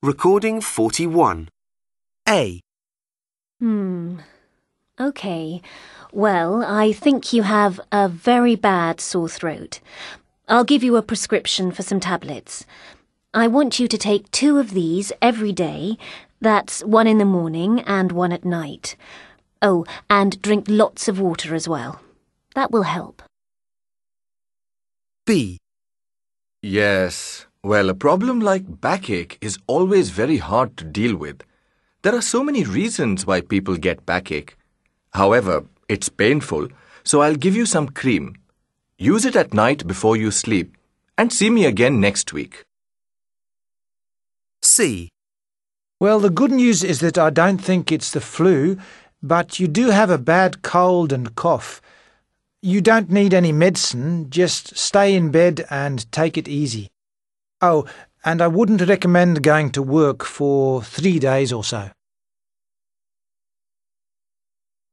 Recording 41. A. OK. Well, I think you have a very bad sore throat. I'll give you a prescription for some tablets. I want you to take 2 of these every day. That's 1 in the morning and 1 at night. Oh, and drink lots of water as well. That will help. B. Yes. Well, a problem like backache is always very hard to deal with. There are so many reasons why people get backache. However, it's painful, so I'll give you some cream. Use it at night before you sleep, and see me again next week. C. Well, the good news is that I don't think it's the flu, but you do have a bad cold and cough. You don't need any medicine, just stay in bed and take it easy. Oh, and I wouldn't recommend going to work for 3 days or so.